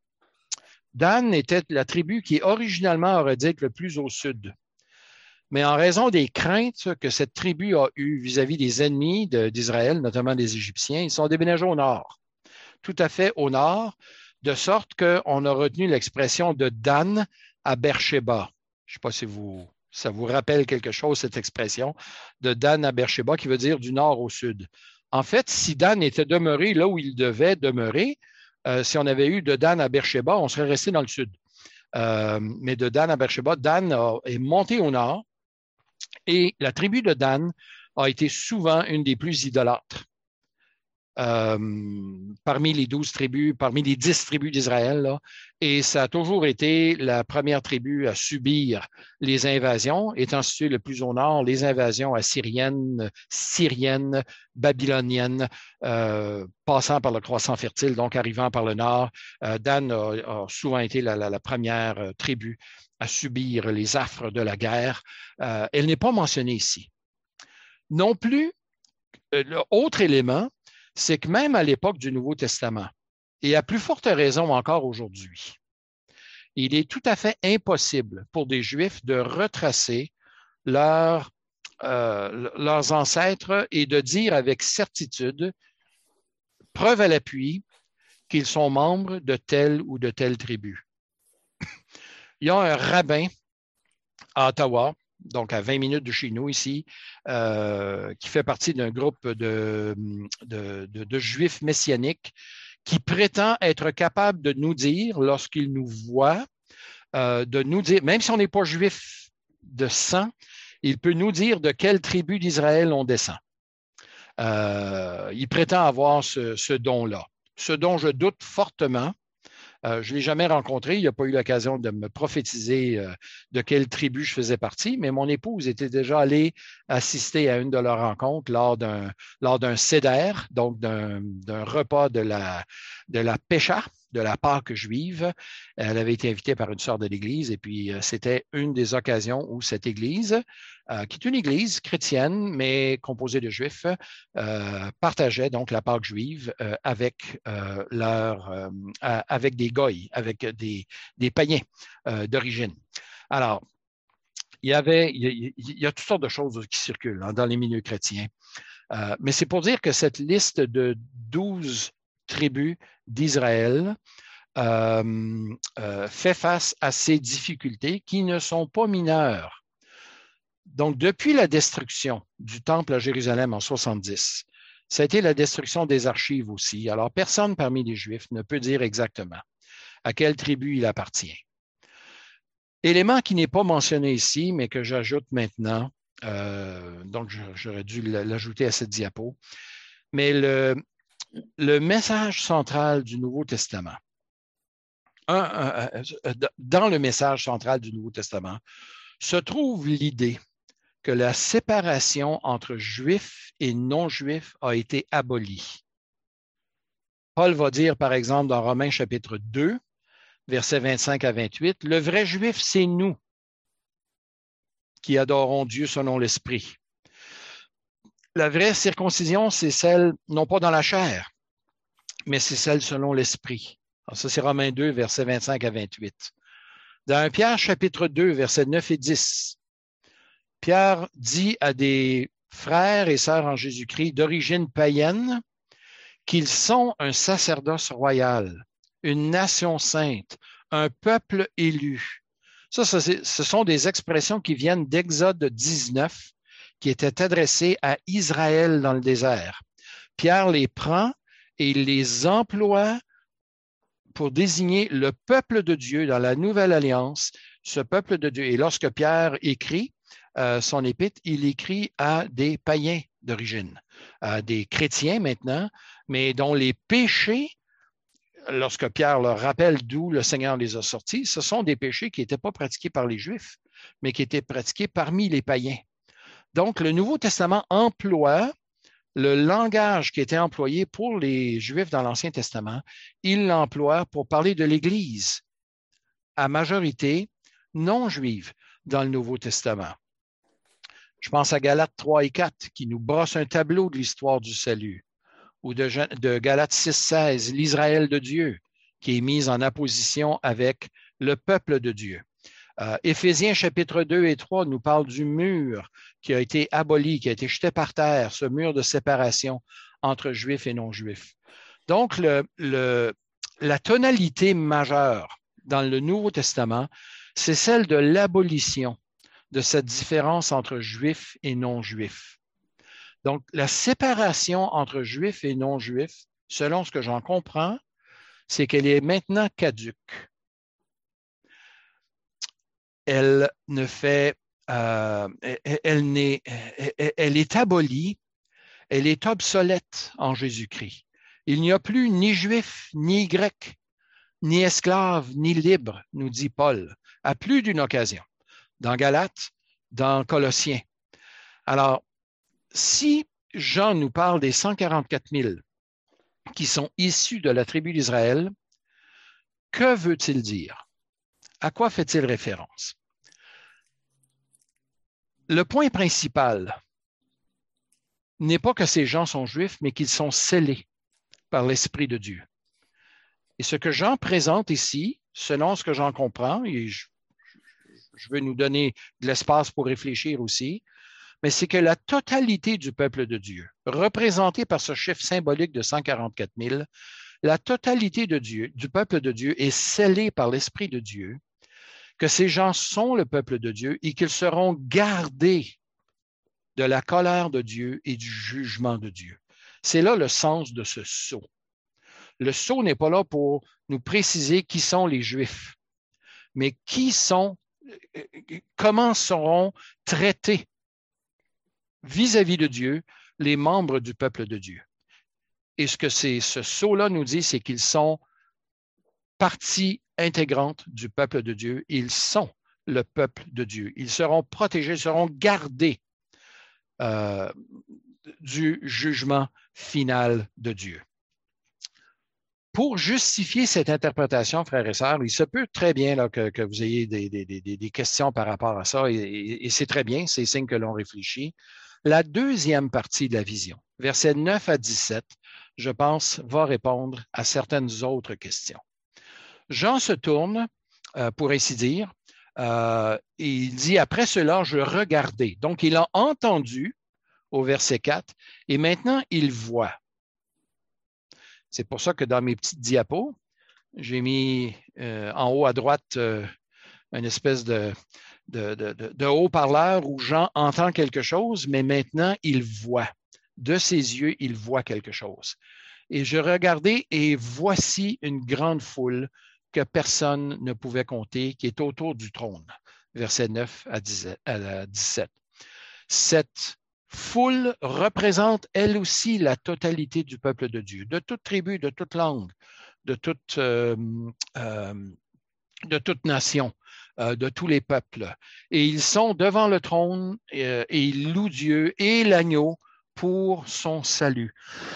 Dan était la tribu qui originalement aurait dû être le plus au sud. Mais en raison des craintes que cette tribu a eues vis-à-vis des ennemis de, d'Israël, notamment des Égyptiens, ils sont déménagés au nord, tout à fait au nord, de sorte qu'on a retenu l'expression de Dan à Beersheba. Je ne sais pas si vous, ça vous rappelle quelque chose, cette expression, de Dan à Beersheba, qui veut dire du nord au sud. En fait, si Dan était demeuré là où il devait demeurer, euh, si on avait eu de Dan à Beersheba, on serait resté dans le sud. Euh, mais de Dan à Beersheba, Dan a, est monté au nord et la tribu de Dan a été souvent une des plus idolâtres. Euh, parmi les douze tribus, parmi les dix tribus d'Israël, là, et ça a toujours été la première tribu à subir les invasions, étant située le plus au nord, les invasions assyriennes, syriennes, babyloniennes, euh, passant par le croissant fertile, donc arrivant par le nord. Euh, Dan a, a souvent été la, la, la première tribu à subir les affres de la guerre. Euh, elle n'est pas mentionnée ici. Non plus, euh, l'autre élément, c'est que même à l'époque du Nouveau Testament, et à plus forte raison encore aujourd'hui, il est tout à fait impossible pour des Juifs de retracer leur, euh, leurs ancêtres et de dire avec certitude, preuve à l'appui, qu'ils sont membres de telle ou de telle tribu. Il y a un rabbin à Ottawa, donc à vingt minutes de chez nous ici, euh, qui fait partie d'un groupe de, de, de, de juifs messianiques qui prétend être capable de nous dire, lorsqu'il nous voit, euh, de nous dire, même si on n'est pas juif de sang, il peut nous dire de quelle tribu d'Israël on descend. Euh, il prétend avoir ce, ce don-là, ce dont je doute fortement. Euh, je ne l'ai jamais rencontré, il n'a pas eu l'occasion de me prophétiser euh, de quelle tribu je faisais partie, mais mon épouse était déjà allée assister à une de leurs rencontres lors d'un, lors d'un seder, donc d'un, d'un repas de la, de la Pécha, de la Pâque juive. Elle avait été invitée par une sœur de l'Église et puis euh, c'était une des occasions où cette Église, euh, qui est une Église chrétienne, mais composée de Juifs, euh, partageait donc la Pâque juive euh, avec, euh, leur, euh, avec des goïs, avec des, des païens euh, d'origine. Alors, il y avait, il y, a, il y a toutes sortes de choses qui circulent hein, dans les milieux chrétiens. Euh, mais c'est pour dire que cette liste de douze tribus d'Israël euh, euh, fait face à ces difficultés qui ne sont pas mineures. Donc, depuis la destruction du temple à Jérusalem en soixante-dix, ça a été la destruction des archives aussi. Alors, personne parmi les Juifs ne peut dire exactement à quelle tribu il appartient. Élément qui n'est pas mentionné ici, mais que j'ajoute maintenant, euh, donc j'aurais dû l'ajouter à cette diapo, mais le, le message central du Nouveau Testament, un, un, un, dans le message central du Nouveau Testament, se trouve l'idée que la séparation entre juifs et non-juifs a été abolie. Paul va dire, par exemple, dans Romains chapitre deux, versets vingt-cinq à vingt-huit, « Le vrai juif, c'est nous qui adorons Dieu selon l'Esprit. La vraie circoncision, c'est celle, non pas dans la chair, mais c'est celle selon l'Esprit. » Ça, c'est Romains deux, versets vingt-cinq à vingt-huit. Dans Pierre chapitre deux, versets neuf et dix, Pierre dit à des frères et sœurs en Jésus-Christ d'origine païenne qu'ils sont un sacerdoce royal, une nation sainte, un peuple élu. Ça, ça ce sont des expressions qui viennent d'Exode dix-neuf, qui étaient adressées à Israël dans le désert. Pierre les prend et il les emploie pour désigner le peuple de Dieu dans la Nouvelle Alliance, ce peuple de Dieu. Et lorsque Pierre écrit euh, son épître, il écrit à des païens d'origine, à des chrétiens maintenant, mais dont les péchés, lorsque Pierre leur rappelle d'où le Seigneur les a sortis, ce sont des péchés qui n'étaient pas pratiqués par les Juifs, mais qui étaient pratiqués parmi les païens. Donc, le Nouveau Testament emploie le langage qui était employé pour les Juifs dans l'Ancien Testament, il l'emploie pour parler de l'Église, à majorité non juive dans le Nouveau Testament. Je pense à Galates trois et quatre, qui nous brosse un tableau de l'histoire du salut, ou de, de Galates six seize, l'Israël de Dieu, qui est mise en opposition avec le peuple de Dieu. Euh, Éphésiens chapitre deux et trois nous parle du mur qui a été aboli, qui a été jeté par terre, ce mur de séparation entre juifs et non-juifs. Donc, le, le, la tonalité majeure dans le Nouveau Testament, c'est celle de l'abolition de cette différence entre juifs et non-juifs. Donc, la séparation entre juifs et non-juifs, selon ce que j'en comprends, c'est qu'elle est maintenant caduque. Elle ne fait, euh, elle, elle, n'est, elle, elle est abolie, elle est obsolète en Jésus-Christ. Il n'y a plus ni juif, ni grec, ni esclave, ni libre, nous dit Paul, à plus d'une occasion, dans Galates, dans Colossiens. Alors, si Jean nous parle des cent quarante-quatre mille qui sont issus de la tribu d'Israël, que veut-il dire? À quoi fait-il référence? Le point principal n'est pas que ces gens sont juifs, mais qu'ils sont scellés par l'Esprit de Dieu. Et ce que Jean présente ici, selon ce que j'en comprends, et je, je veux nous donner de l'espace pour réfléchir aussi, mais c'est que la totalité du peuple de Dieu, représentée par ce chiffre symbolique de cent quarante-quatre mille, la totalité de Dieu, du peuple de Dieu est scellée par l'Esprit de Dieu, que ces gens sont le peuple de Dieu et qu'ils seront gardés de la colère de Dieu et du jugement de Dieu. C'est là le sens de ce sceau. Le sceau n'est pas là pour nous préciser qui sont les Juifs, mais qui sont, comment seront traités vis-à-vis de Dieu les membres du peuple de Dieu. Et ce que c'est, ce sceau-là nous dit, c'est qu'ils sont partie intégrante du peuple de Dieu. Ils sont le peuple de Dieu. Ils seront protégés, ils seront gardés euh, du jugement final de Dieu. pour justifier cette interprétation, frères et sœurs, il se peut très bien là, que, que vous ayez des, des, des, des questions par rapport à ça, et, et, et c'est très bien, c'est signe que l'on réfléchit. La deuxième partie de la vision, versets neuf à dix-sept, je pense, va répondre à certaines autres questions. Jean se tourne, euh, pour ainsi dire, euh, et il dit, après cela, je regardais. Donc, il a entendu au verset quatre, et maintenant, il voit. C'est pour ça que dans mes petites diapos, j'ai mis euh, en haut à droite euh, une espèce de, de, de, de, de haut-parleur où Jean entend quelque chose, mais maintenant, il voit. De ses yeux, il voit quelque chose. Et je regardais et voici une grande foule que personne ne pouvait compter, qui est autour du trône. Versets neuf à dix-sept. Cette foule représente elle aussi la totalité du peuple de Dieu, de toute tribu, de toute langue, de toute, euh, euh, de toute nation, euh, de tous les peuples. Et ils sont devant le trône euh, et ils louent Dieu et l'agneau pour son salut.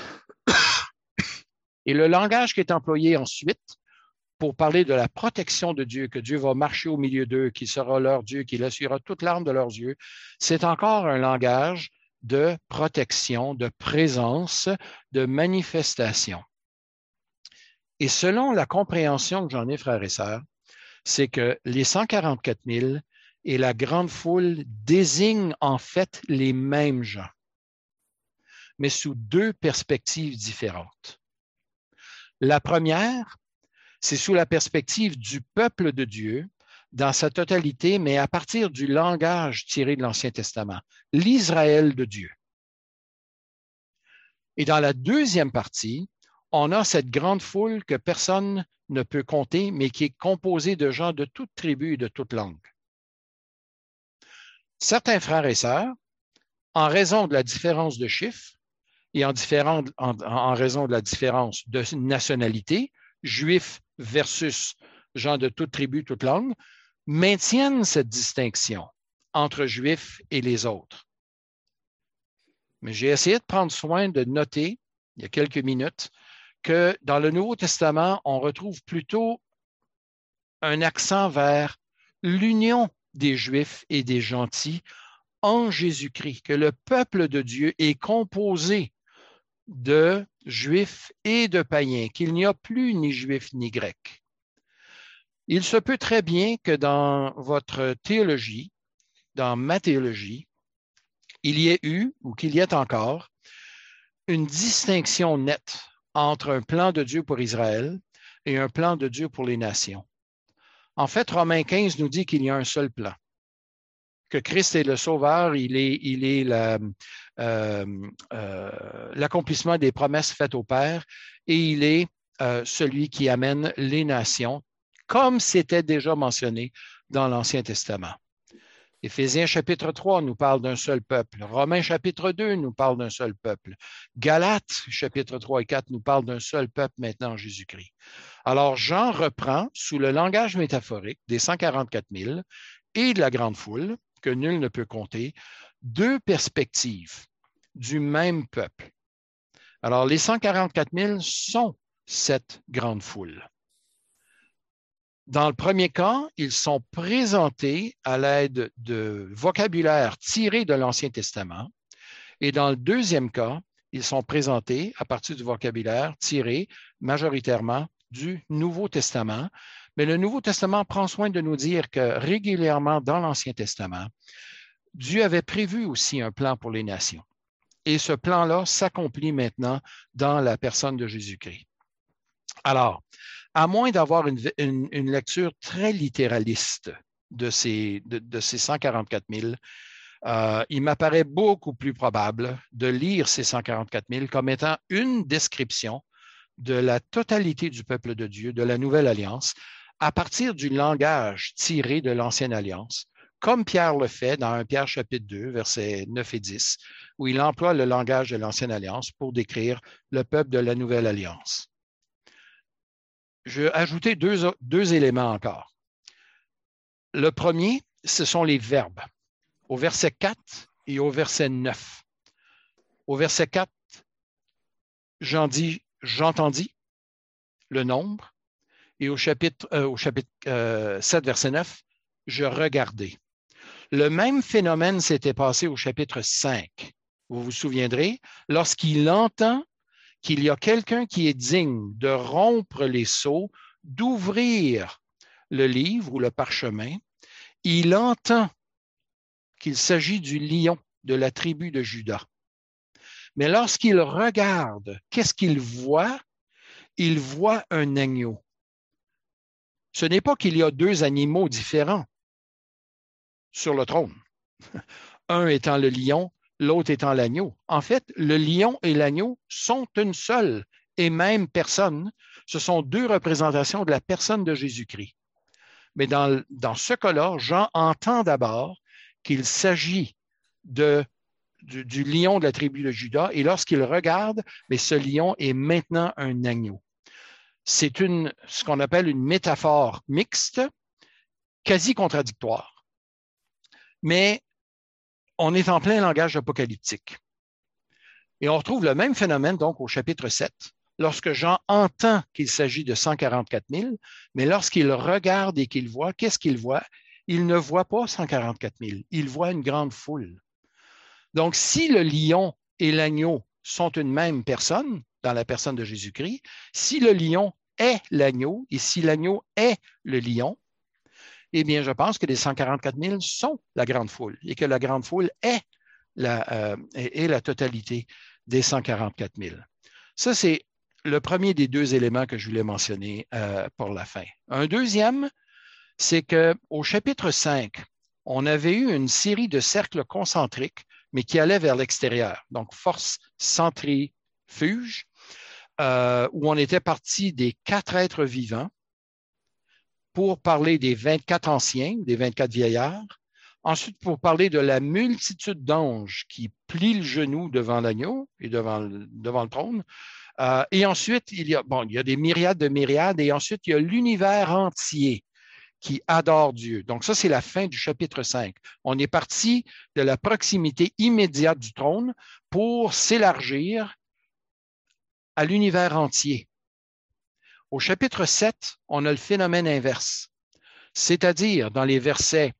Et le langage qui est employé ensuite pour parler de la protection de Dieu, que Dieu va marcher au milieu d'eux, qui sera leur Dieu, qui essuiera toute larme de leurs yeux, c'est encore un langage de protection, de présence, de manifestation. Et selon la compréhension que j'en ai, frères et sœurs, c'est que les cent quarante-quatre mille et la grande foule désignent en fait les mêmes gens, mais sous deux perspectives différentes. La première, c'est sous la perspective du peuple de Dieu dans sa totalité, mais à partir du langage tiré de l'Ancien Testament, l'Israël de Dieu. Et dans la deuxième partie, on a cette grande foule que personne ne peut compter, mais qui est composée de gens de toute tribu et de toute langue. Certains frères et sœurs, en raison de la différence de chiffres et en, différent, en, en raison de la différence de nationalité, juifs versus gens de toute tribu, toute langue, maintiennent cette distinction entre juifs et les autres. Mais j'ai essayé de prendre soin de noter, il y a quelques minutes, que dans le Nouveau Testament, on retrouve plutôt un accent vers l'union des Juifs et des gentils en Jésus-Christ, que le peuple de Dieu est composé de Juifs et de païens, qu'il n'y a plus ni Juifs ni Grecs. Il se peut très bien que dans votre théologie, dans ma théologie, il y ait eu, ou qu'il y ait encore, une distinction nette entre un plan de Dieu pour Israël et un plan de Dieu pour les nations. En fait, Romains quinze nous dit qu'il y a un seul plan, que Christ est le Sauveur, il est, il est la, euh, euh, l'accomplissement des promesses faites au Père et il est euh, celui qui amène les nations, comme c'était déjà mentionné dans l'Ancien Testament. Éphésiens chapitre trois nous parle d'un seul peuple. Romains chapitre deux nous parle d'un seul peuple. Galates chapitre trois et quatre nous parlent d'un seul peuple maintenant en Jésus-Christ. Alors Jean reprend sous le langage métaphorique des cent quarante-quatre mille et de la grande foule, que nul ne peut compter, deux perspectives du même peuple. Alors les cent quarante-quatre mille sont cette grande foule. Dans le premier cas, ils sont présentés à l'aide de vocabulaire tiré de l'Ancien Testament. Et dans le deuxième cas, ils sont présentés à partir du vocabulaire tiré majoritairement du Nouveau Testament. Mais le Nouveau Testament prend soin de nous dire que régulièrement dans l'Ancien Testament, Dieu avait prévu aussi un plan pour les nations. Et ce plan-là s'accomplit maintenant dans la personne de Jésus-Christ. Alors, à moins d'avoir une, une, une lecture très littéraliste de ces, de, de ces cent quarante-quatre mille, euh, il m'apparaît beaucoup plus probable de lire ces cent quarante-quatre mille comme étant une description de la totalité du peuple de Dieu, de la Nouvelle Alliance, à partir du langage tiré de l'Ancienne Alliance, comme Pierre le fait dans un Pierre chapitre deux, versets neuf et dix, où il emploie le langage de l'Ancienne Alliance pour décrire le peuple de la Nouvelle Alliance. Je vais ajouter deux, deux éléments encore. Le premier, ce sont les verbes, au verset quatre et au verset neuf. Au verset quatre, Jean dit « j'entendis ». le nombre, et au chapitre, euh, au chapitre euh, sept, verset neuf, je regardais. Le même phénomène s'était passé au chapitre cinq. Vous vous souviendrez, lorsqu'il entend qu'il y a quelqu'un qui est digne de rompre les sceaux, d'ouvrir le livre ou le parchemin, il entend qu'il s'agit du lion de la tribu de Juda. Mais lorsqu'il regarde, qu'est-ce qu'il voit? Il voit un agneau. Ce n'est pas qu'il y a deux animaux différents sur le trône, un étant le lion, l'autre étant l'agneau. En fait, le lion et l'agneau sont une seule et même personne. Ce sont deux représentations de la personne de Jésus-Christ. Mais dans, dans ce cas-là, Jean entend d'abord qu'il s'agit de, du, du lion de la tribu de Juda, et lorsqu'il regarde, mais ce lion est maintenant un agneau. C'est une, ce qu'on appelle une métaphore mixte, quasi contradictoire. Mais on est en plein langage apocalyptique. Et on retrouve le même phénomène donc au chapitre sept, lorsque Jean entend qu'il s'agit de cent quarante-quatre mille, mais lorsqu'il regarde et qu'il voit, qu'est-ce qu'il voit? Il ne voit pas cent quarante-quatre mille, il voit une grande foule. Donc, si le lion et l'agneau sont une même personne, dans la personne de Jésus-Christ, si le lion est l'agneau et si l'agneau est le lion, eh bien, je pense que les cent quarante-quatre mille sont la grande foule et que la grande foule est la, euh, est, est la totalité des cent quarante-quatre mille. Ça, c'est le premier des deux éléments que je voulais mentionner euh, pour la fin. Un deuxième, c'est qu'au chapitre cinq, on avait eu une série de cercles concentriques, mais qui allaient vers l'extérieur, donc force centrifuge, euh, où on était parti des quatre êtres vivants pour parler des vingt-quatre anciens, des vingt-quatre vieillards, ensuite pour parler de la multitude d'anges qui plient le genou devant l'agneau et devant le, devant le trône, euh, et ensuite il y a, bon, il y a des myriades de myriades, et ensuite il y a l'univers entier qui adore Dieu. Donc ça, c'est la fin du chapitre cinq. On est parti de la proximité immédiate du trône pour s'élargir à l'univers entier. Au chapitre sept, on a le phénomène inverse, c'est-à-dire dans les versets,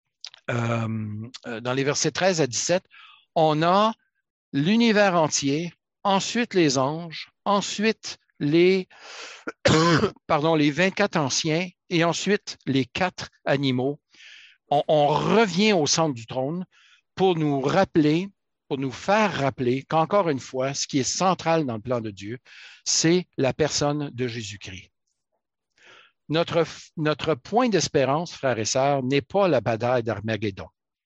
euh, dans les versets treize à dix-sept, on a l'univers entier, ensuite les anges, ensuite les, pardon, les vingt-quatre anciens et ensuite les quatre animaux. On, on revient au centre du trône pour nous rappeler, pour nous faire rappeler qu'encore une fois, ce qui est central dans le plan de Dieu, c'est la personne de Jésus-Christ. Notre, notre point d'espérance, frères et sœurs, n'est pas la bataille d'Armageddon.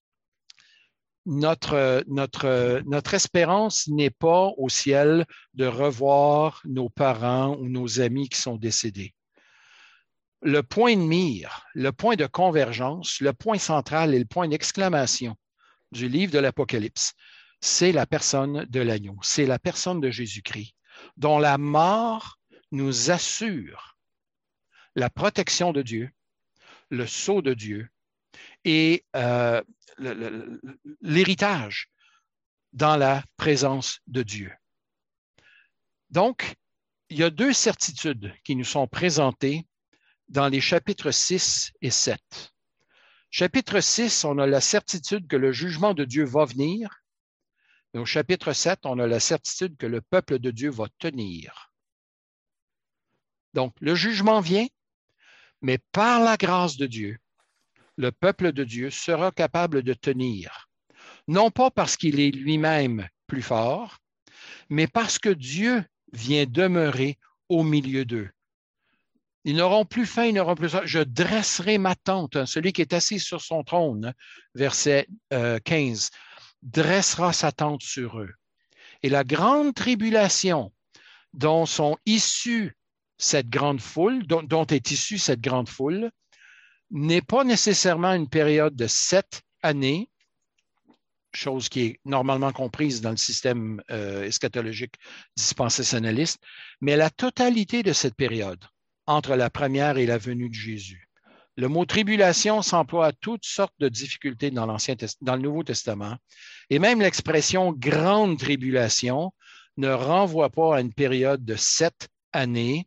Notre, notre, notre espérance n'est pas au ciel de revoir nos parents ou nos amis qui sont décédés. Le point de mire, le point de convergence, le point central et le point d'exclamation du livre de l'Apocalypse, c'est la personne de l'agneau, c'est la personne de Jésus-Christ, dont la mort nous assure la protection de Dieu, le sceau de Dieu et euh, le, le, l'héritage dans la présence de Dieu. Donc, il y a deux certitudes qui nous sont présentées dans les chapitres six et sept. Chapitre six, on a la certitude que le jugement de Dieu va venir. Et au chapitre sept, on a la certitude que le peuple de Dieu va tenir. Donc, le jugement vient, mais par la grâce de Dieu, le peuple de Dieu sera capable de tenir. Non pas parce qu'il est lui-même plus fort, mais parce que Dieu vient demeurer au milieu d'eux. Ils n'auront plus faim, ils n'auront plus soif. Je dresserai ma tente. Hein, celui qui est assis sur son trône, verset euh, quinze, dressera sa tente sur eux. Et la grande tribulation dont sont issus cette grande foule, dont, dont est issue cette grande foule, n'est pas nécessairement une période de sept années, chose qui est normalement comprise dans le système euh, eschatologique dispensationaliste, mais la totalité de cette période entre la première et la venue de Jésus. Le mot tribulation s'emploie à toutes sortes de difficultés dans l'Ancien Test- dans le Nouveau Testament, et même l'expression grande tribulation ne renvoie pas à une période de sept années,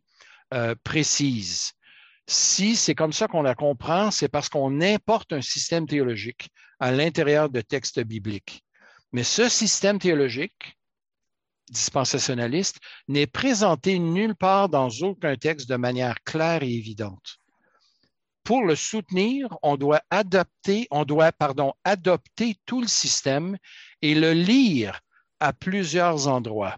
euh, précise. Si c'est comme ça qu'on la comprend, c'est parce qu'on importe un système théologique à l'intérieur de textes bibliques. Mais ce système théologique dispensationaliste n'est présenté nulle part dans aucun texte de manière claire et évidente. Pour le soutenir, on doit adapter, on doit, pardon, adopter tout le système et le lire à plusieurs endroits.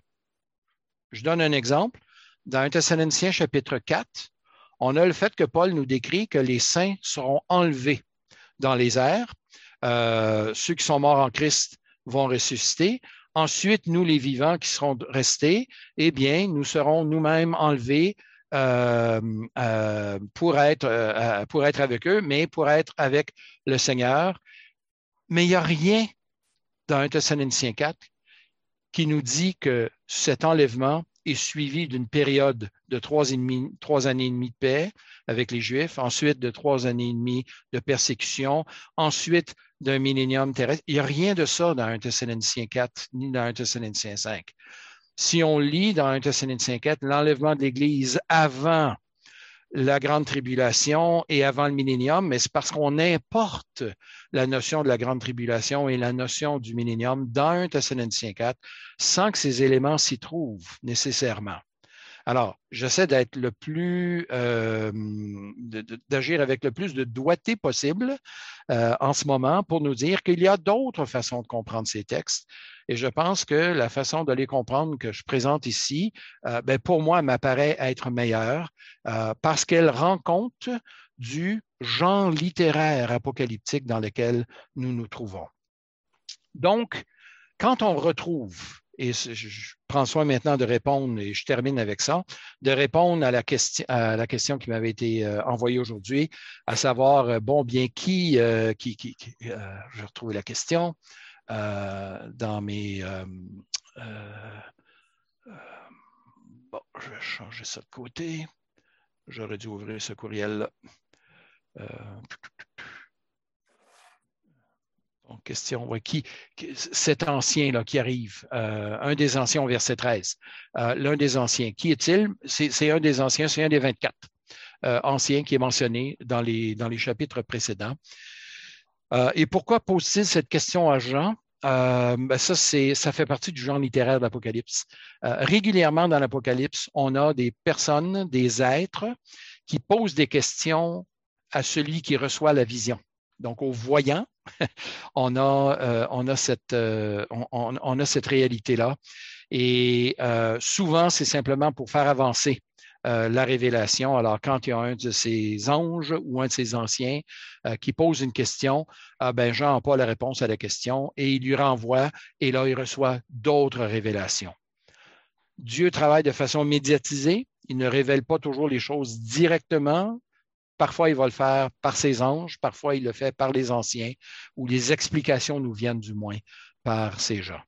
Je donne un exemple. Dans un Thessaloniciens chapitre quatre, on a le fait que Paul nous décrit que les saints seront enlevés dans les airs. Euh, ceux qui sont morts en Christ vont ressusciter. Ensuite, nous, les vivants qui serons restés, eh bien, nous serons nous-mêmes enlevés euh, euh, pour être, euh, pour être avec eux, mais pour être avec le Seigneur. Mais il n'y a rien dans un Thessaloniciens quatre qui nous dit que cet enlèvement est suivi d'une période de trois, et demi, trois années et demie de paix avec les Juifs, ensuite de trois années et demie de persécution, ensuite d'un millénium terrestre. Il n'y a rien de ça dans un Thessaloniciens quatre, ni dans un Thessaloniciens cinq. Si on lit dans un Thessaloniciens quatre l'enlèvement de l'Église avant la grande tribulation et avant le millénium, mais c'est parce qu'on importe la notion de la grande tribulation et la notion du millénium dans un Thessaloniciens quatre sans que ces éléments s'y trouvent nécessairement. Alors, j'essaie d'être le plus, euh, de, de, d'agir avec le plus de doigté possible euh, en ce moment pour nous dire qu'il y a d'autres façons de comprendre ces textes. Et je pense que la façon de les comprendre que je présente ici, euh, ben pour moi, m'apparaît être meilleure euh, parce qu'elle rend compte du genre littéraire apocalyptique dans lequel nous nous trouvons. Donc, quand on retrouve, et je prends soin maintenant de répondre, et je termine avec ça, de répondre à la question, à la question qui m'avait été euh, envoyée aujourd'hui, à savoir, euh, bon, bien, qui, euh, qui, qui, qui euh, je vais retrouver la question euh, dans mes... Euh, euh, euh, bon, je vais changer ça de côté. J'aurais dû ouvrir ce courriel-là. Euh, Donc, question, ouais, qui, cet ancien là, qui arrive, euh, un des anciens au verset treize, euh, l'un des anciens, qui est-il? C'est, c'est un des anciens, c'est un des vingt-quatre euh, anciens qui est mentionné dans les, dans les chapitres précédents. Euh, et pourquoi pose-t-il cette question à Jean? Euh, ben ça, c'est, ça fait partie du genre littéraire de l'Apocalypse. Euh, régulièrement dans l'Apocalypse, on a des personnes, des êtres qui posent des questions à celui qui reçoit la vision. Donc, au voyant, on a, euh, on a cette, euh, on, on a cette réalité-là. Et euh, souvent, c'est simplement pour faire avancer euh, la révélation. Alors, quand il y a un de ces anges ou un de ces anciens euh, qui pose une question, euh, ben, Jean n'a pas la réponse à la question et il lui renvoie et là, il reçoit d'autres révélations. Dieu travaille de façon médiatisée. Il ne révèle pas toujours les choses directement. Parfois, il va le faire par ses anges, parfois, il le fait par les anciens, ou les explications nous viennent du moins par ces gens.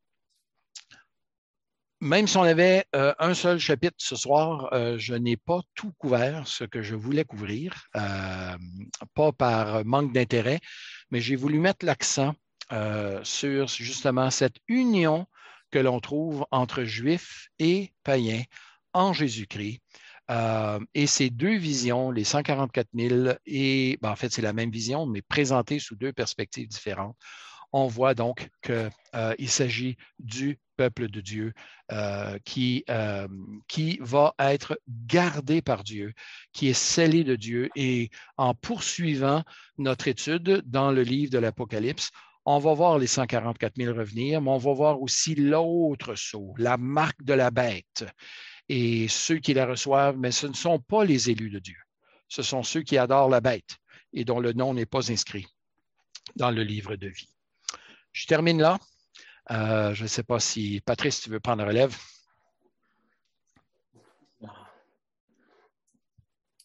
Même si on avait euh, un seul chapitre ce soir, euh, je n'ai pas tout couvert ce que je voulais couvrir, euh, pas par manque d'intérêt, mais j'ai voulu mettre l'accent euh, sur justement cette union que l'on trouve entre juifs et païens en Jésus-Christ. Euh, et ces deux visions, les cent quarante-quatre mille, et ben, en fait, c'est la même vision, mais présentée sous deux perspectives différentes. On voit donc qu'il euh, s'agit du peuple de Dieu euh, qui, euh, qui va être gardé par Dieu, qui est scellé de Dieu. Et en poursuivant notre étude dans le livre de l'Apocalypse, on va voir les cent quarante-quatre mille revenir, mais on va voir aussi l'autre sceau, la marque de la bête. Et ceux qui la reçoivent, mais ce ne sont pas les élus de Dieu. Ce sont ceux qui adorent la bête et dont le nom n'est pas inscrit dans le livre de vie. Je termine là. Euh, je ne sais pas si, Patrice, tu veux prendre la relève.